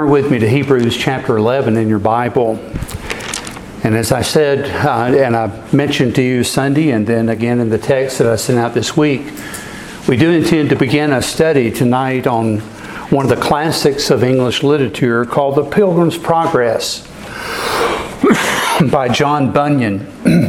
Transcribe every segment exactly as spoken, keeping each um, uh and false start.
turn with me to Hebrews chapter eleven in your Bible. And as I said, uh, and I mentioned to you Sunday, and then again in the text that I sent out this week, we do intend to begin a study tonight on one of the classics of English literature called The Pilgrim's Progress by John Bunyan.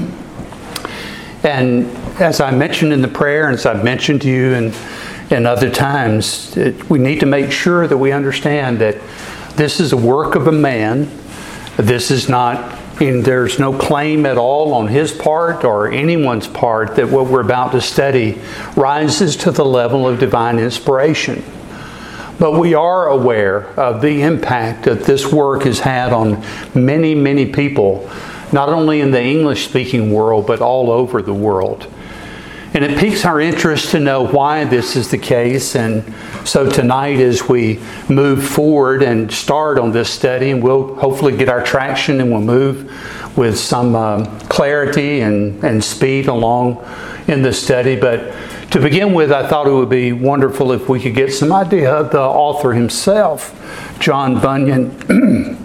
And as I mentioned in the prayer, and as I've mentioned to you and, and other times, it, we need to make sure that we understand that this is a work of a man. This is not, and there's no claim at all on his part or anyone's part that what we're about to study rises to the level of divine inspiration. But we are aware of the impact that this work has had on many, many people, not only in the English-speaking world, but all over the world. And it piques our interest to know why this is the case. And so tonight, as we move forward and start on this study, and we'll hopefully get our traction and we'll move with some um, clarity and, and speed along in the study. But to begin with, I thought it would be wonderful if we could get some idea of the author himself, John Bunyan.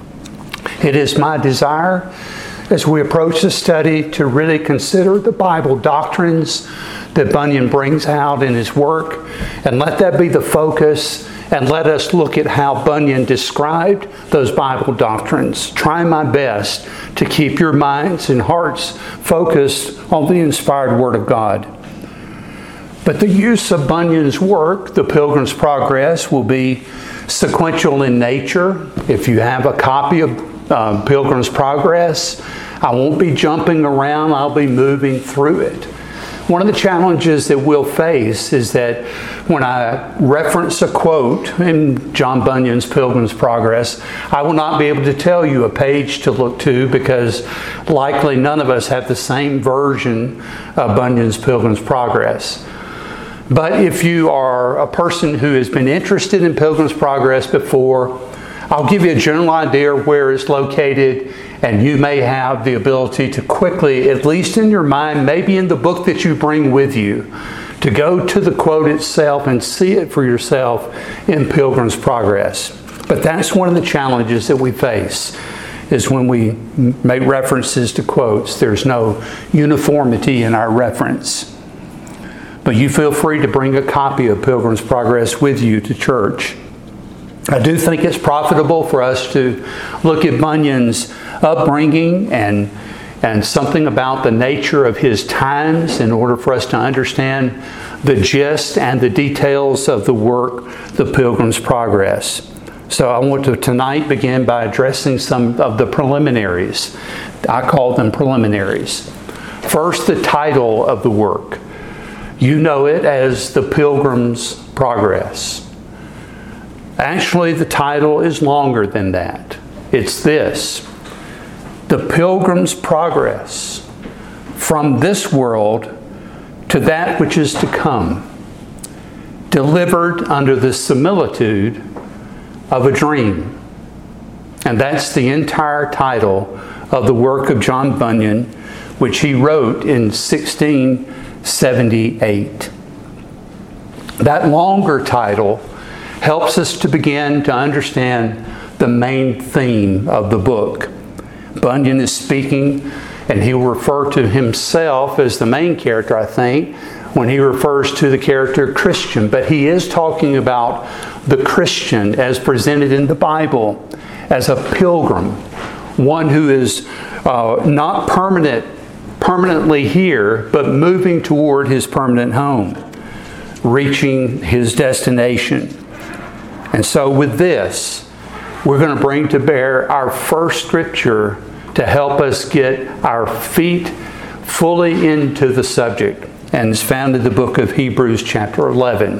It is my desire, as we approach the study, to really consider the Bible doctrines that Bunyan brings out in his work, and let that be the focus, and let us look at how Bunyan described those Bible doctrines. Try my best to keep your minds and hearts focused on the inspired Word of God. But the use of Bunyan's work, The Pilgrim's Progress, will be sequential in nature. If you have a copy of uh, Pilgrim's Progress, I won't be jumping around, I'll be moving through it. One of the challenges that we'll face is that when I reference a quote in John Bunyan's Pilgrim's Progress, I will not be able to tell you a page to look to, because likely none of us have the same version of Bunyan's Pilgrim's Progress. But if you are a person who has been interested in Pilgrim's Progress before, I'll give you a general idea of where it's located, and you may have the ability to quickly, at least in your mind, maybe in the book that you bring with you, to go to the quote itself and see it for yourself in Pilgrim's Progress. But that's one of the challenges that we face, is when we make references to quotes, there's no uniformity in our reference. But you feel free to bring a copy of Pilgrim's Progress with you to church. I do think it's profitable for us to look at Bunyan's upbringing and, and something about the nature of his times in order for us to understand the gist and the details of the work, The Pilgrim's Progress. So I want to tonight begin by addressing some of the preliminaries. I call them preliminaries. First, the title of the work. You know it as The Pilgrim's Progress. Actually, the title is longer than that. It's this: The Pilgrim's Progress from this world to that which is to come, delivered under the similitude of a dream. And that's the entire title of the work of John Bunyan, which he wrote in sixteen seventy-eight. That longer title helps us to begin to understand the main theme of the book. Bunyan is speaking, and he will refer to himself as the main character, I think, when he refers to the character Christian. But he is talking about the Christian as presented in the Bible as a pilgrim, one who is uh, not permanent, permanently here, but moving toward his permanent home, reaching his destination. And so with this, we're going to bring to bear our first scripture to help us get our feet fully into the subject. And it's found in the book of Hebrews chapter eleven.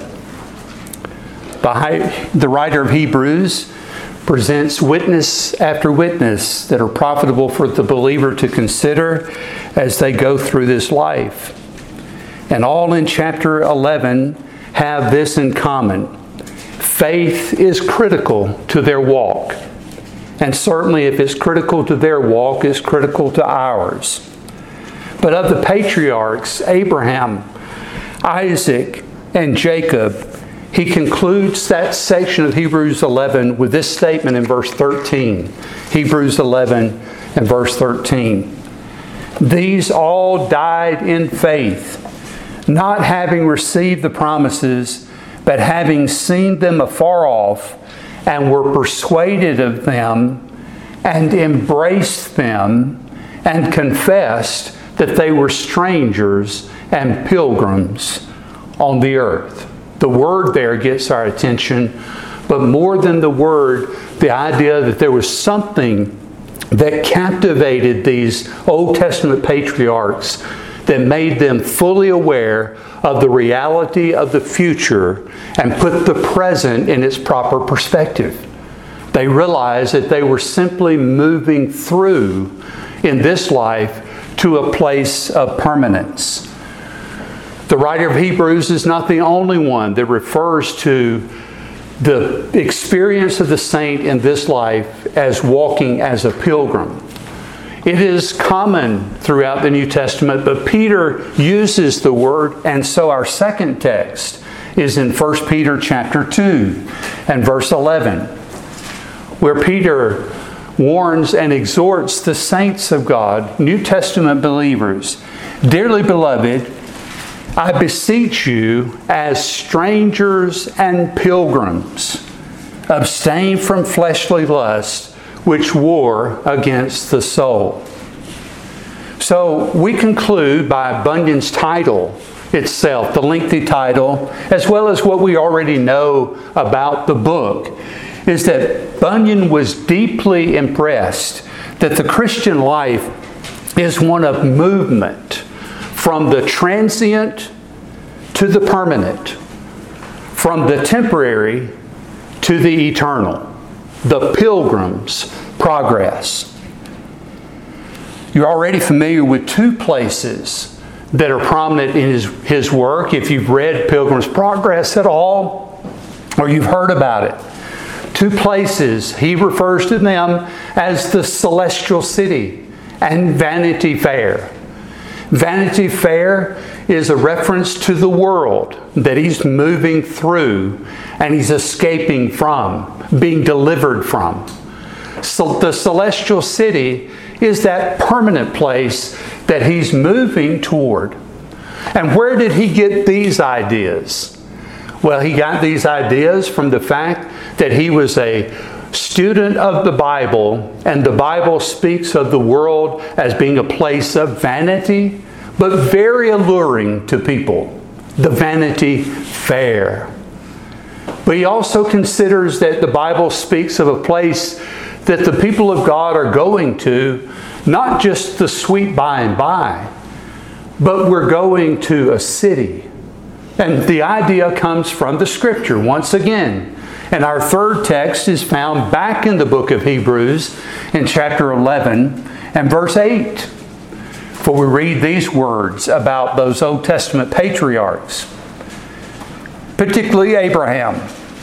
The writer of Hebrews presents witness after witness that are profitable for the believer to consider as they go through this life. And all in chapter eleven have this in common: faith is critical to their walk. And certainly if it's critical to their walk, it's critical to ours. But of the patriarchs, Abraham, Isaac, and Jacob, he concludes that section of Hebrews eleven with this statement in verse thirteen. Hebrews eleven and verse thirteen. These all died in faith, not having received the promises, but having seen them afar off, and were persuaded of them, and embraced them, and confessed that they were strangers and pilgrims on the earth. The word there gets our attention, but more than the word, the idea that there was something that captivated these Old Testament patriarchs that made them fully aware of the reality of the future and put the present in its proper perspective. They realized that they were simply moving through in this life to a place of permanence. The writer of Hebrews is not the only one that refers to the experience of the saint in this life as walking as a pilgrim. It is common throughout the New Testament, but Peter uses the word, and so our second text is in First Peter chapter two and verse eleven, where Peter warns and exhorts the saints of God, New Testament believers, "Dearly beloved, I beseech you as strangers and pilgrims, abstain from fleshly lust, which war against the soul." So we conclude by Bunyan's title itself, the lengthy title, as well as what we already know about the book, is that Bunyan was deeply impressed that the Christian life is one of movement from the transient to the permanent, from the temporary to the eternal, the pilgrim's progress. You're already familiar with two places that are prominent in his, his work. If you've read Pilgrim's Progress at all, or you've heard about it, two places, he refers to them as the celestial city and Vanity Fair. Vanity Fair is a reference to the world that he's moving through and he's escaping from, being delivered from. So the celestial city is that permanent place that he's moving toward. And where did he get these ideas? Well, he got these ideas from the fact that he was a student of the Bible, and the Bible speaks of the world as being a place of vanity, but very alluring to people. The Vanity Fair. But he also considers that the Bible speaks of a place that the people of God are going to, not just the sweet by and by, but we're going to a city. And the idea comes from the Scripture once again. And our third text is found back in the book of Hebrews in chapter eleven and verse eight. For we read these words about those Old Testament patriarchs, particularly Abraham.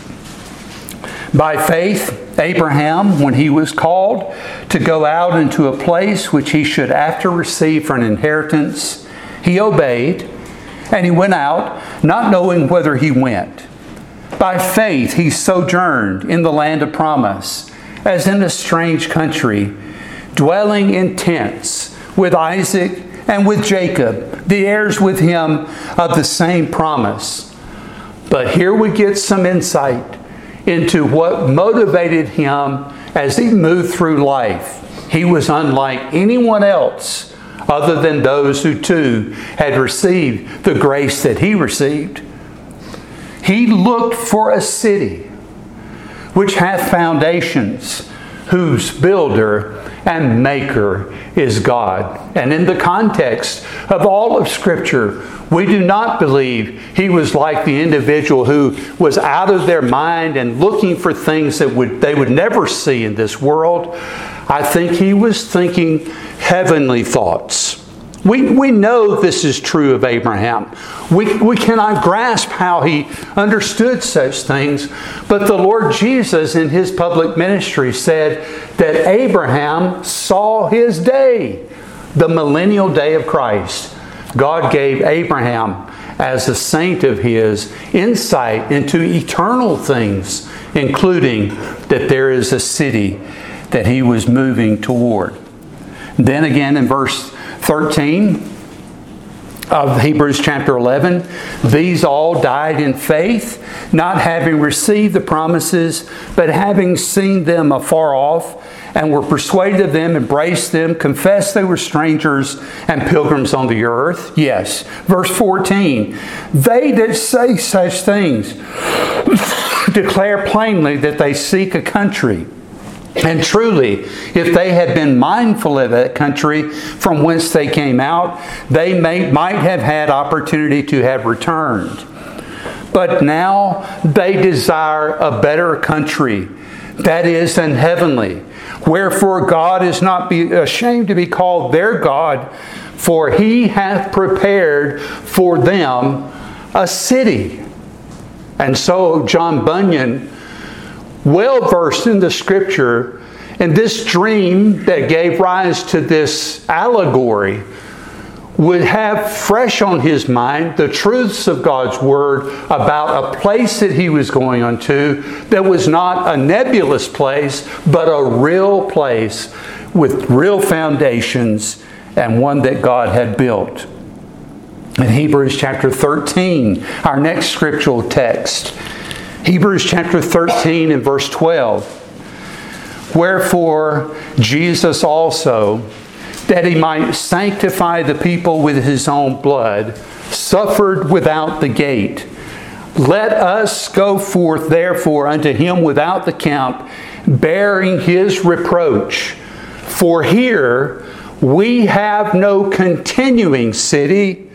By faith, Abraham, when he was called to go out into a place which he should after receive for an inheritance, he obeyed, and he went out, not knowing whither he went. By faith he sojourned in the land of promise, as in a strange country, dwelling in tents with Isaac and with Jacob, the heirs with him of the same promise. But here we get some insight into what motivated him as he moved through life. He was unlike anyone else other than those who too had received the grace that he received. He looked for a city which hath foundations, whose builder and maker is God. And in the context of all of Scripture, we do not believe he was like the individual who was out of their mind and looking for things that would they would never see in this world. I think he was thinking heavenly thoughts. We, we know this is true of Abraham. We, we cannot grasp how he understood such things, but the Lord Jesus in his public ministry said that Abraham saw his day, the millennial day of Christ. God gave Abraham as a saint of his, insight into eternal things, including that there is a city that he was moving toward. Then again in verse thirteen of Hebrews chapter eleven, these all died in faith, not having received the promises, but having seen them afar off, and were persuaded of them, embraced them, confessed they were strangers and pilgrims on the earth. Yes. Verse fourteen, they that say such things declare plainly that they seek a country. And truly, if they had been mindful of that country from whence they came out, they may, might have had opportunity to have returned. But now they desire a better country, that is, an heavenly. Wherefore God is not be ashamed to be called their God, for He hath prepared for them a city. And so John Bunyan, well versed in the Scripture, and this dream that gave rise to this allegory, would have fresh on his mind the truths of God's Word about a place that he was going unto that was not a nebulous place, but a real place with real foundations and one that God had built. In Hebrews chapter thirteen, our next scriptural text, Hebrews chapter thirteen and verse twelve. Wherefore Jesus also, that He might sanctify the people with His own blood, suffered without the gate. Let us go forth therefore unto Him without the camp, bearing His reproach. For here we have no continuing city.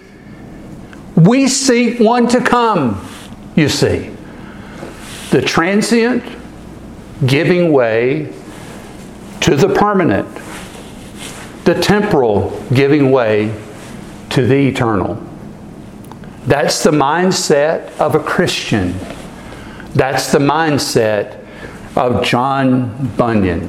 We seek one to come, you see. The transient giving way to the permanent. The temporal giving way to the eternal. That's the mindset of a Christian. That's the mindset of John Bunyan.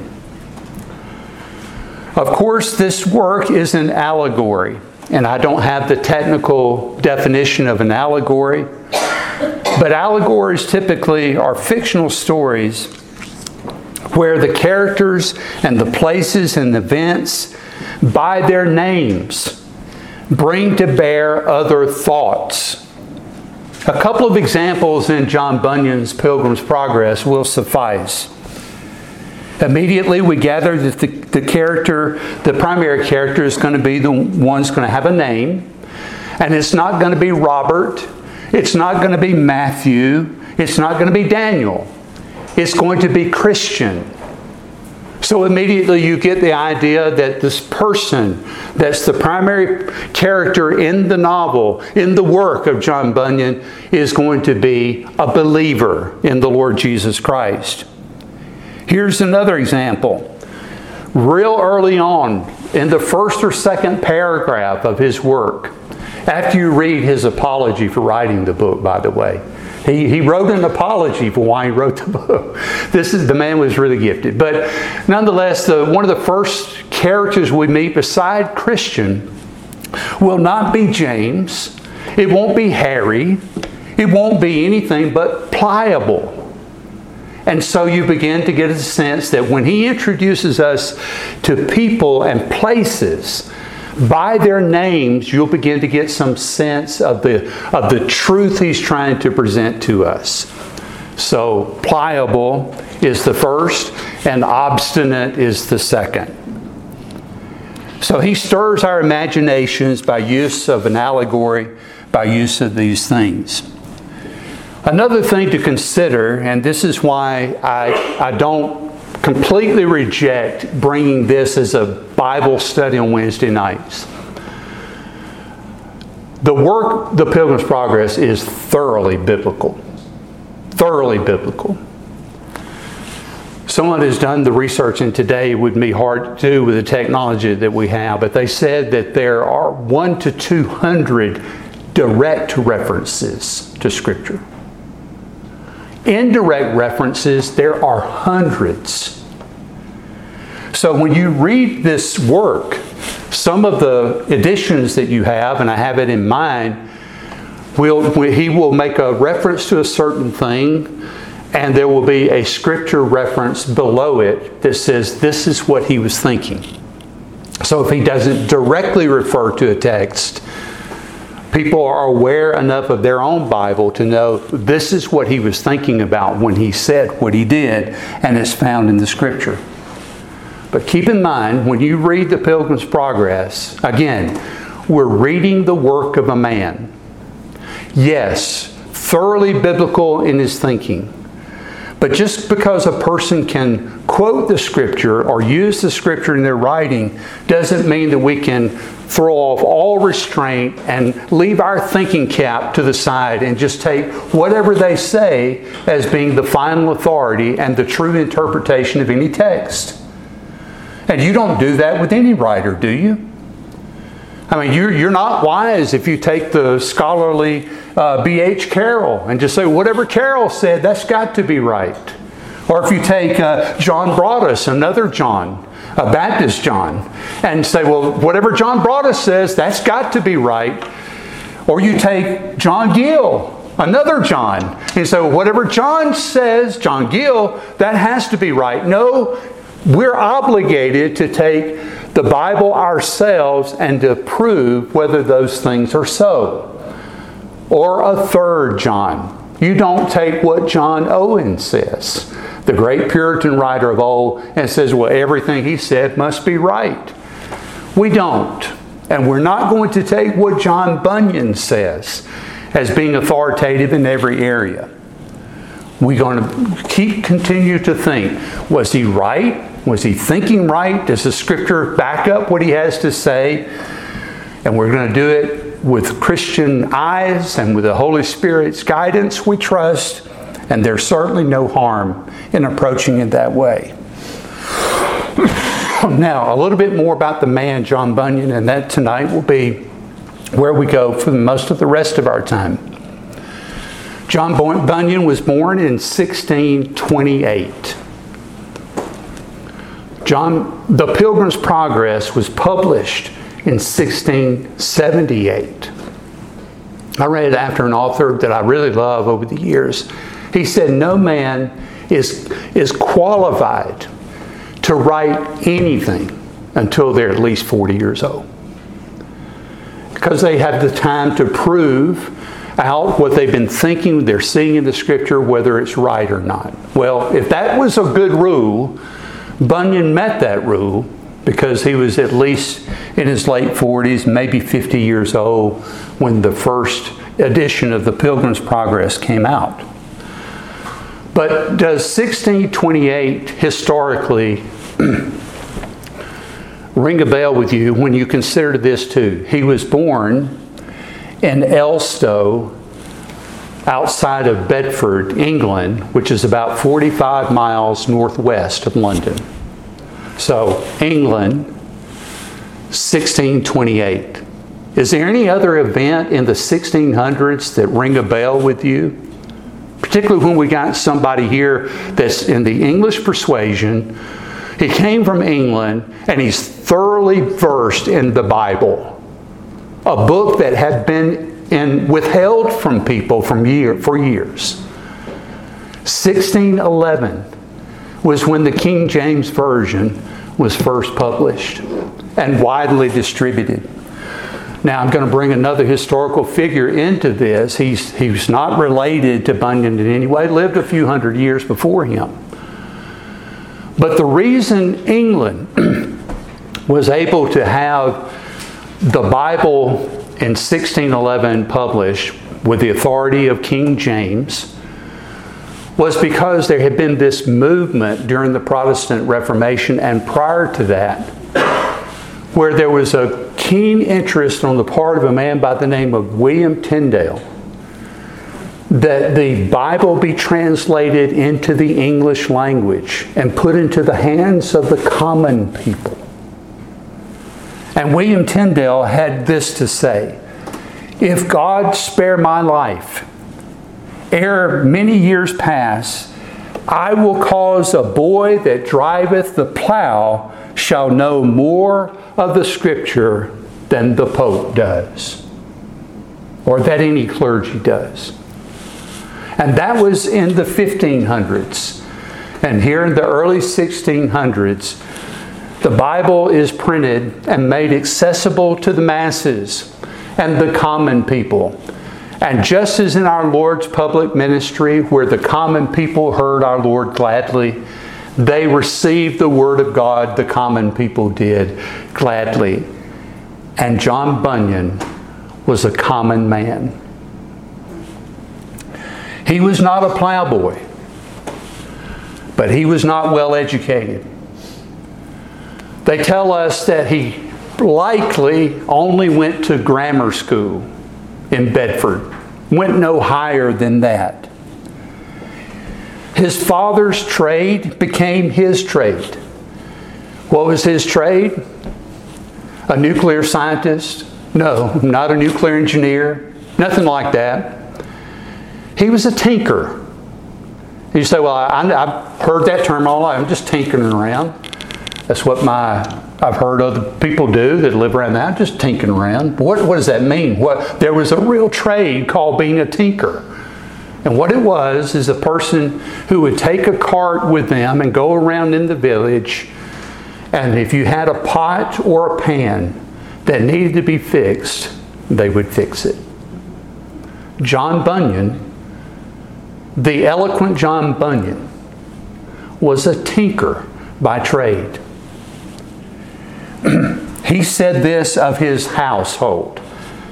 Of course, this work is an allegory, and I don't have the technical definition of an allegory, but allegories typically are fictional stories where the characters and the places and events, by their names, bring to bear other thoughts. A couple of examples in John Bunyan's Pilgrim's Progress will suffice. Immediately we gather that the, the character, the primary character is going to be the one who's going to have a name. And it's not going to be Robert. It's not going to be Matthew. It's not going to be Daniel. It's going to be Christian. So immediately you get the idea that this person that's the primary character in the novel, in the work of John Bunyan, is going to be a believer in the Lord Jesus Christ. Here's another example. Real early on, in the first or second paragraph of his work, after you read his apology for writing the book, by the way, He, he wrote an apology for why he wrote the book. This is, the man was really gifted. But nonetheless, the, one of the first characters we meet beside Christian will not be James. It won't be Harry. It won't be anything but pliable. And so you begin to get a sense that when he introduces us to people and places, by their names, you'll begin to get some sense of the, of the truth he's trying to present to us. So, pliable is the first, and obstinate is the second. So he stirs our imaginations by use of an allegory, by use of these things. Another thing to consider, and this is why I, I don't completely reject bringing this as a Bible study on Wednesday nights. The work, The Pilgrim's Progress, is thoroughly biblical. Thoroughly biblical. Someone who's done the research, and today would be hard to do with the technology that we have, but they said that there are one to two hundred direct references to Scripture. Indirect references, there are hundreds. So when you read this work, some of the editions that you have, and I have it in mind, will, he will make a reference to a certain thing, and there will be a scripture reference below it that says this is what he was thinking. So if he doesn't directly refer to a text, people are aware enough of their own Bible to know this is what he was thinking about when he said what he did, and it's found in the scripture. But keep in mind, when you read the Pilgrim's Progress, again, we're reading the work of a man. Yes, thoroughly biblical in his thinking. But just because a person can quote the Scripture or use the Scripture in their writing doesn't mean that we can throw off all restraint and leave our thinking cap to the side and just take whatever they say as being the final authority and the true interpretation of any text. And you don't do that with any writer, do you? I mean, you're, you're not wise if you take the scholarly uh, B H Carroll and just say, whatever Carroll said, that's got to be right. Or if you take uh, John Broadus, another John, a Baptist John, and say, well, whatever John Broadus says, that's got to be right. Or you take John Gill, another John, and say, well, whatever John says, John Gill, that has to be right. No, we're obligated to take the Bible ourselves and to prove whether those things are so. Or a third John. You don't take what John Owen says, the great Puritan writer of old, and says, well, everything he said must be right. We don't. And we're not going to take what John Bunyan says as being authoritative in every area. We're going to keep continue to think, was he right? Was he thinking right? Does the Scripture back up what he has to say? And we're going to do it with Christian eyes and with the Holy Spirit's guidance, we trust. And there's certainly no harm in approaching it that way. Now, a little bit more about the man, John Bunyan, and that tonight will be where we go for most of the rest of our time. John Bunyan was born in sixteen twenty-eight. John, The Pilgrim's Progress was published in sixteen seventy-eight. I read it after an author that I really love over the years. He said, no man is, is qualified to write anything until they're at least forty years old. Because they have the time to prove out what they've been thinking, they're seeing in the Scripture, whether it's right or not. Well, if that was a good rule, Bunyan met that rule because he was at least in his late forties, maybe fifty years old, when the first edition of the Pilgrim's Progress came out. But does sixteen twenty-eight historically ring a bell with you when you consider this too? He was born in Elstow, outside of Bedford, England, which is about forty-five miles northwest of London. So, England, sixteen twenty-eight. Is there any other event in the sixteen hundreds that ring a bell with you? Particularly when we got somebody here that's in the English persuasion. He came from England and he's thoroughly versed in the Bible. A book that had been in, withheld from people from year, for years. sixteen eleven was when the King James Version was first published and widely distributed. Now I'm going to bring another historical figure into this. He's, he's not related to Bunyan in any way, lived a few hundred years before him. But the reason England was able to have the Bible in sixteen eleven published with the authority of King James was because there had been this movement during the Protestant Reformation and prior to that, where there was a keen interest on the part of a man by the name of William Tyndale that the Bible be translated into the English language and put into the hands of the common people. And William Tyndale had this to say, "If God spare my life, ere many years pass, I will cause a boy that driveth the plough shall know more of the Scripture than the Pope does." or that any clergy does. And that was in the fifteen hundreds. And here in the early sixteen hundreds, the Bible is printed and made accessible to the masses and the common people. And just as in our Lord's public ministry, where the common people heard our Lord gladly, they received the Word of God, the common people did gladly. And John Bunyan was a common man. He was not a plowboy, but he was not well educated. They tell us that he likely only went to grammar school in Bedford, went no higher than that. His father's trade became his trade. What was his trade? A nuclear scientist? No, not a nuclear engineer. Nothing like that. He was a tinker. You say, well, I, I've heard that term all life. I'm just tinkering around. That's what my I've heard other people do that live around that. Just tinkering around. What, what does that mean? What, there was a real trade called being a tinker. And what it was is a person who would take a cart with them and go around in the village. And if you had a pot or a pan that needed to be fixed, they would fix it. John Bunyan, the eloquent John Bunyan, was a tinker by trade. He said this of his household.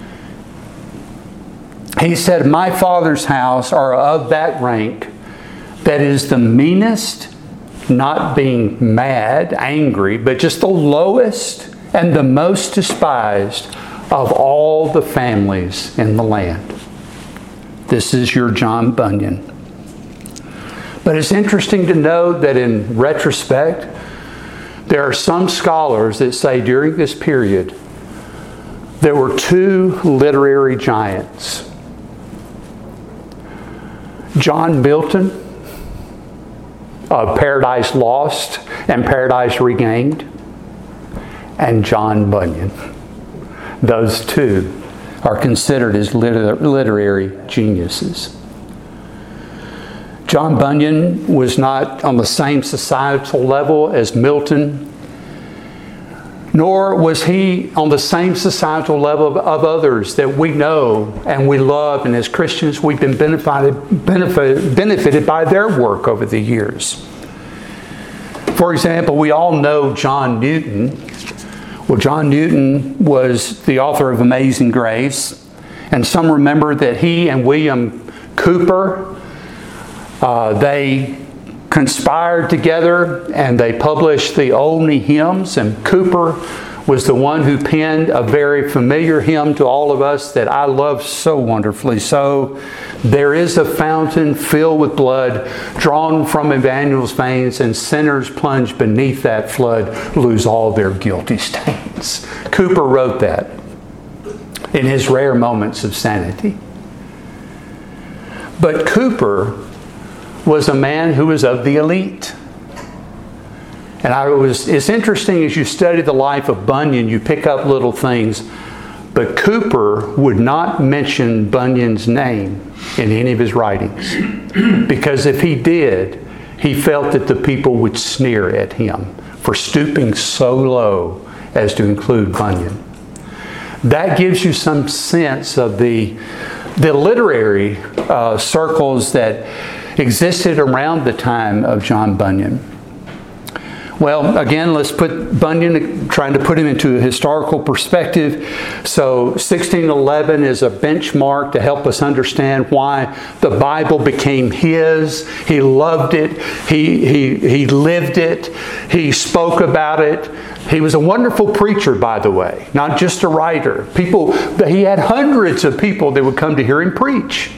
He said, my father's house are of that rank that is the meanest, not being mad, angry, but just the lowest and the most despised of all the families in the land. This is your John Bunyan. But it's interesting to note that in retrospect, there are some scholars that say during this period, there were two literary giants. John Milton of Paradise Lost and Paradise Regained, and John Bunyan. Those two are considered as liter- literary geniuses. John Bunyan was not on the same societal level as Milton, nor was he on the same societal level of, of others that we know and we love, and as Christians we've been benefited, benefited, benefited by their work over the years. For example, we all know John Newton. Well, John Newton was the author of Amazing Grace, and some remember that he and William Cowper, uh, they conspired together and they published the Olney Hymns, and Cowper was the one who penned a very familiar hymn to all of us that I love so wonderfully. So, there is a fountain filled with blood drawn from Emmanuel's veins, and sinners plunged beneath that flood lose all their guilty stains. Cowper wrote that in his rare moments of sanity. But Cowper was a man who was of the elite. And I was, it's interesting as you study the life of Bunyan, you pick up little things. But Cowper would not mention Bunyan's name in any of his writings. Because if he did, he felt that the people would sneer at him for stooping so low as to include Bunyan. That gives you some sense of the, the literary uh, circles that existed around the time of John Bunyan. Well, again, let's put Bunyan, trying to put him into a historical perspective. So sixteen eleven is a benchmark to help us understand why the Bible became his. He loved it. He, he, he lived it. He spoke about it. He was a wonderful preacher, by the way, not just a writer. People, he had hundreds of people that would come to hear him preach.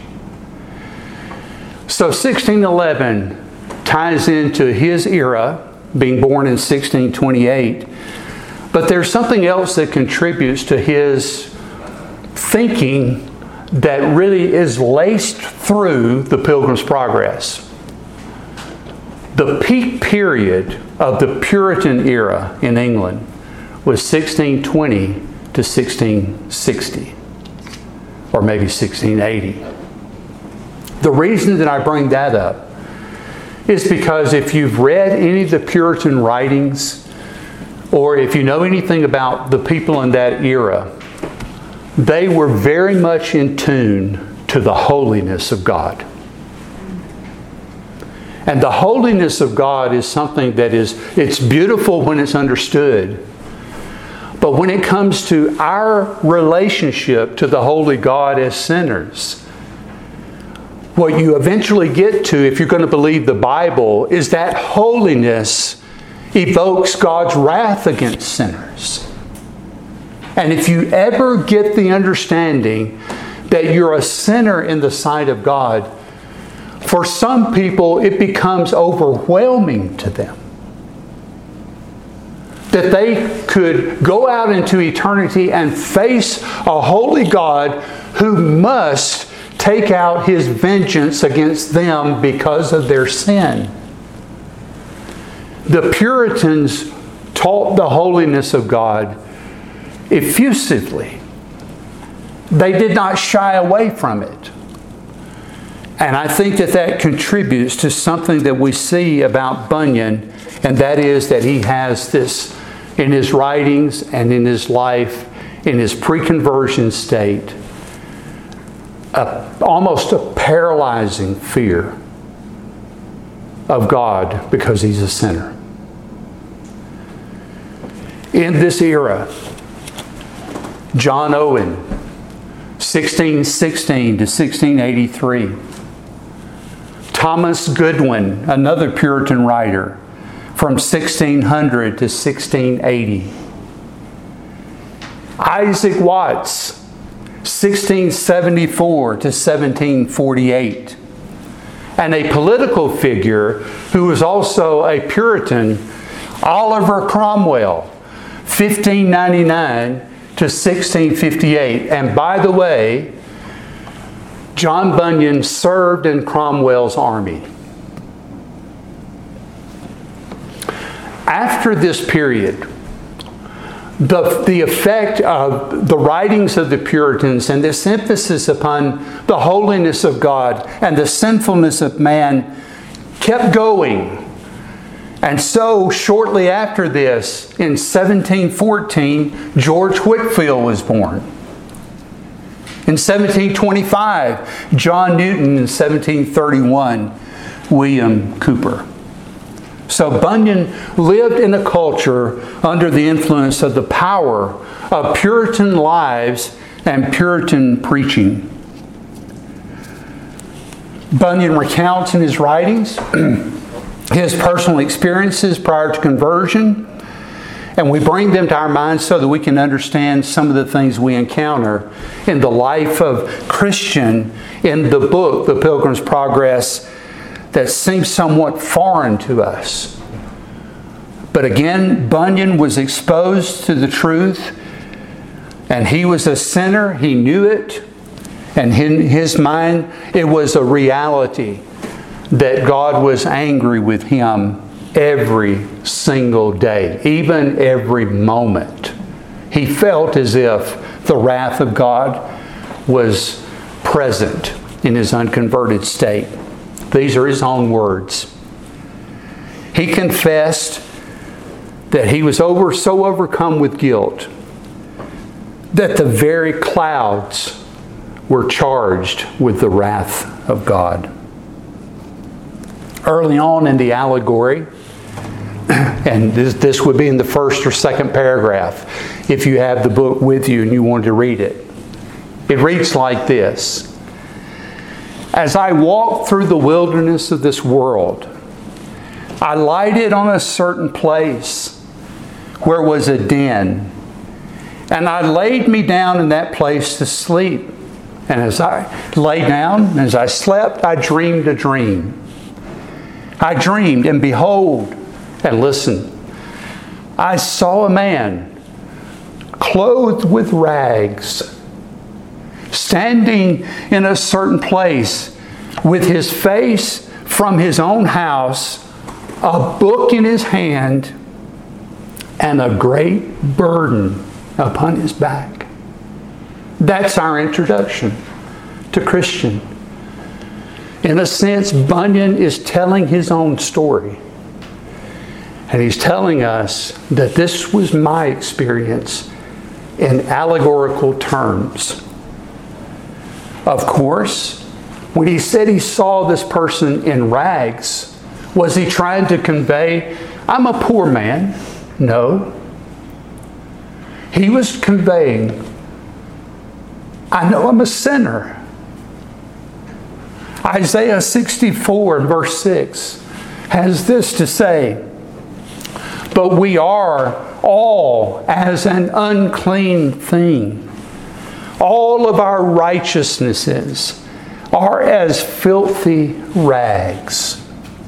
So sixteen eleven ties into his era, being born in sixteen twenty-eight. But there's something else that contributes to his thinking that really is laced through the Pilgrim's Progress. The peak period of the Puritan era in England was sixteen twenty to sixteen sixty. or maybe sixteen eighty. The reason that I bring that up is because if you've read any of the Puritan writings, or if you know anything about the people in that era, they were very much in tune to the holiness of God. And the holiness of God is something that is, it's beautiful when it's understood. But when it comes to our relationship to the holy God as sinners, what you eventually get to, if you're going to believe the Bible, is that holiness evokes God's wrath against sinners. And if you ever get the understanding that you're a sinner in the sight of God, for some people it becomes overwhelming to them. That they could go out into eternity and face a holy God who must take out His vengeance against them because of their sin. The Puritans taught the holiness of God effusively. They did not shy away from it. And I think that that contributes to something that we see about Bunyan, and that is that he has this in his writings and in his life, in his pre-conversion state, a, almost a paralyzing fear of God because he's a sinner. In this era, John Owen, sixteen sixteen to sixteen eighty-three. Thomas Goodwin, another Puritan writer, from sixteen hundred to sixteen eighty. Isaac Watts, sixteen seventy-four to seventeen forty-eight. And a political figure who was also a Puritan, Oliver Cromwell, fifteen ninety-nine to sixteen fifty-eight. And by the way, John Bunyan served in Cromwell's army. After this period, the, the effect of the writings of the Puritans and this emphasis upon the holiness of God and the sinfulness of man kept going. And so, shortly after this, in seventeen fourteen, George Whitefield was born. In seventeen twenty-five, John Newton. In seventeen thirty-one, William Cowper. So Bunyan lived in a culture under the influence of the power of Puritan lives and Puritan preaching. Bunyan recounts in his writings his personal experiences prior to conversion, and we bring them to our minds so that we can understand some of the things we encounter in the life of Christian in the book, The Pilgrim's Progress, that seems somewhat foreign to us. But again, Bunyan was exposed to the truth, and he was a sinner. He knew it, and in his mind, it was a reality that God was angry with him every single day, even every moment. He felt as if the wrath of God was present in his unconverted state. These are his own words. He confessed that he was over, so overcome with guilt that the very clouds were charged with the wrath of God. Early on in the allegory, and this, this would be in the first or second paragraph if you have the book with you and you wanted to read it. It reads like this: As I walked through the wilderness of this world, I lighted on a certain place where was a den, and I laid me down in that place to sleep. And as I lay down, as I slept, I dreamed a dream. I dreamed, and behold, and listen, I saw a man clothed with rags, standing in a certain place with his face from his own house, a book in his hand, and a great burden upon his back. That's our introduction to Christian. In a sense, Bunyan is telling his own story. And he's telling us that this was my experience in allegorical terms. Of course, when he said he saw this person in rags, was he trying to convey, I'm a poor man? No. He was conveying, I know I'm a sinner. Isaiah sixty-four, verse six, has this to say, but we are all as an unclean thing. All of our righteousnesses are as filthy rags.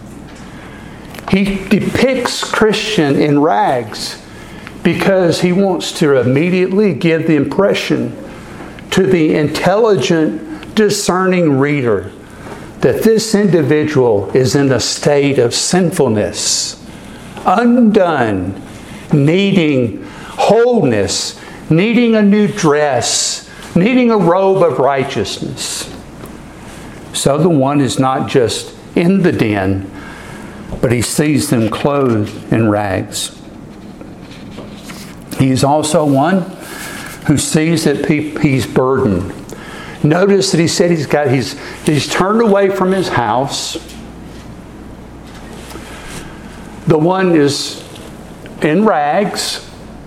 He depicts Christian in rags because he wants to immediately give the impression to the intelligent, discerning reader that this individual is in a state of sinfulness, undone, needing wholeness, needing a new dress, needing a robe of righteousness. So the one is not just in the den, but he sees them clothed in rags. He is also one who sees that he's burdened. Notice that he said he's got he's he's turned away from his house. The one is in rags.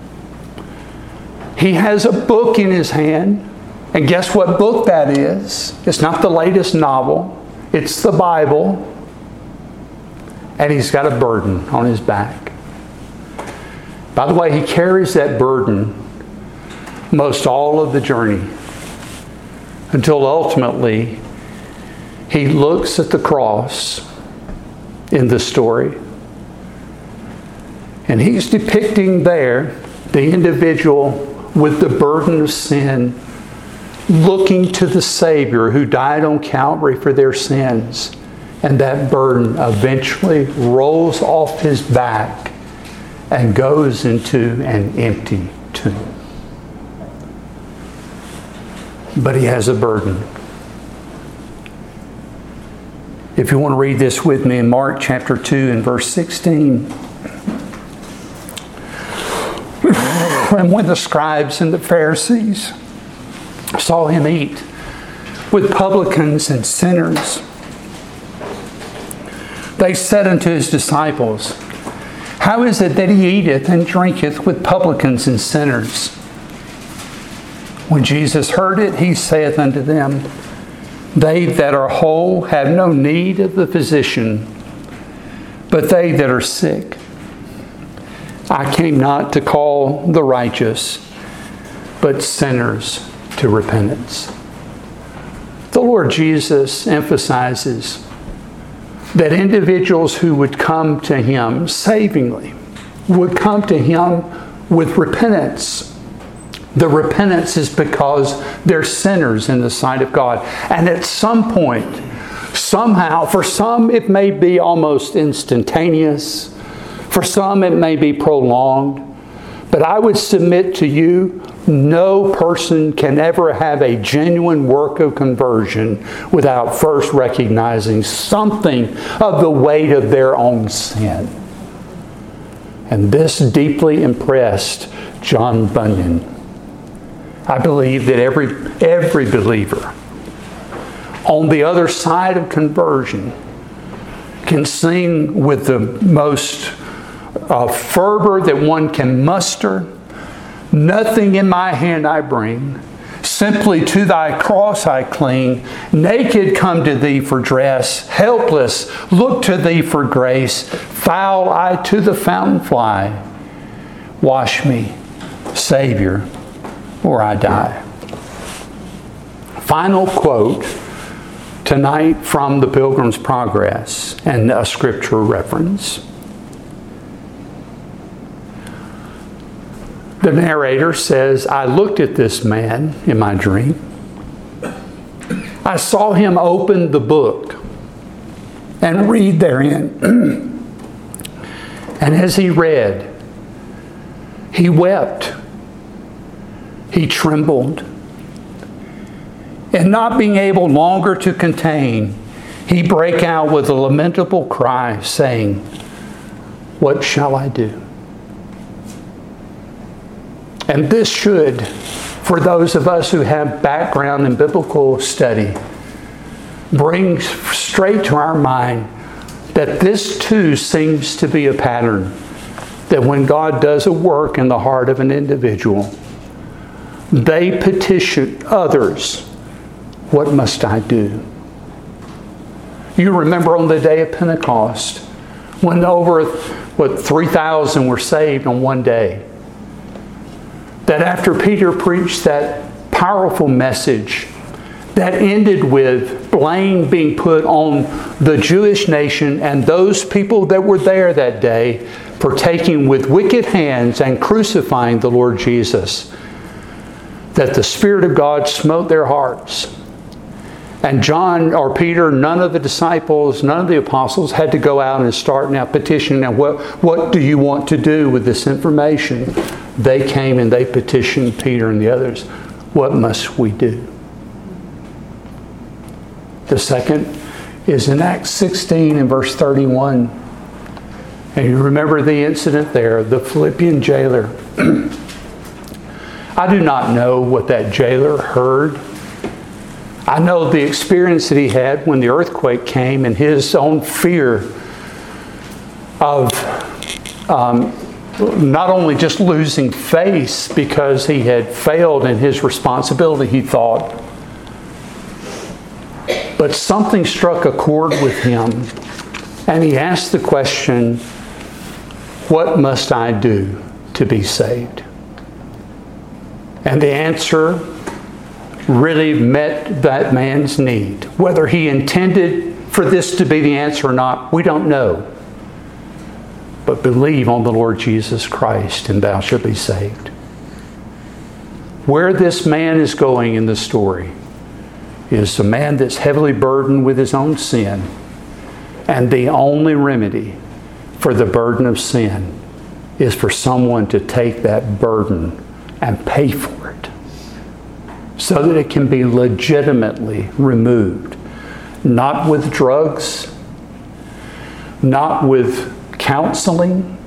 He has a book in his hand. And guess what book that is? It's not the latest novel. It's the Bible. And he's got a burden on his back. By the way, he carries that burden most all of the journey, until ultimately he looks at the cross in the story. And he's depicting there the individual with the burden of sin, looking to the Savior who died on Calvary for their sins. And that burden eventually rolls off his back and goes into an empty tomb. But he has a burden. If you want to read this with me in Mark chapter two and verse sixteen. And when the scribes and the Pharisees saw him eat with publicans and sinners, they said unto his disciples, how is it that he eateth and drinketh with publicans and sinners? When Jesus heard it, he saith unto them, they that are whole have no need of the physician, but they that are sick. I came not to call the righteous, but sinners to repentance. The Lord Jesus emphasizes that individuals who would come to Him savingly would come to Him with repentance. The repentance is because they're sinners in the sight of God. And at some point, somehow, for some it may be almost instantaneous. For some it may be prolonged. But I would submit to you, no person can ever have a genuine work of conversion without first recognizing something of the weight of their own sin. And this deeply impressed John Bunyan. I believe that every, every believer on the other side of conversion can sing with the most uh, fervor that one can muster, nothing in my hand I bring, simply to thy cross I cling, naked come to thee for dress, helpless look to thee for grace, foul I to the fountain fly, wash me, Savior, or I die. Final quote tonight from the Pilgrim's Progress and a scripture reference. The narrator says, I looked at this man in my dream. I saw him open the book and read therein. And as he read, he wept. He trembled. and not being able longer to contain, he brake out with a lamentable cry, saying, "What shall I do?" And this should, for those of us who have background in biblical study, bring straight to our mind that this too seems to be a pattern. That when God does a work in the heart of an individual, they petition others, "What must I do?" You remember on the day of Pentecost, when over, what, three thousand were saved on one day. That after Peter preached that powerful message that ended with blame being put on the Jewish nation and those people that were there that day for taking with wicked hands and crucifying the Lord Jesus, that the Spirit of God smote their hearts. And John or Peter, none of the disciples, none of the apostles had to go out and start now petitioning. Now, what, what do you want to do with this information? They came and they petitioned Peter and the others. What must we do? The second is in Acts sixteen and verse thirty-one. And you remember the incident there, the Philippian jailer. I do not know what that jailer heard. I know the experience that he had when the earthquake came and his own fear of um, not only just losing face because he had failed in his responsibility, he thought, but something struck a chord with him, and he asked the question, "What must I do to be saved?" And the answer really met that man's need. Whether he intended for this to be the answer or not, we don't know. But believe on the Lord Jesus Christ and thou shalt be saved. Where this man is going in the story is a man that's heavily burdened with his own sin. And the only remedy for the burden of sin is for someone to take that burden and pay for it, so that it can be legitimately removed. Not with drugs, not with counseling,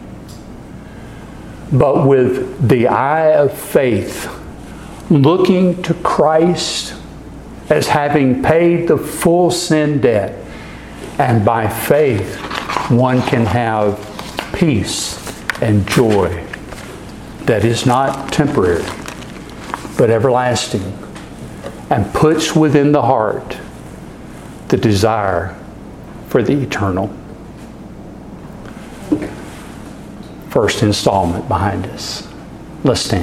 but with the eye of faith, looking to Christ as having paid the full sin debt. And by faith, one can have peace and joy that is not temporary, but everlasting, and puts within the heart the desire for the eternal. First installment behind us. Let's stand.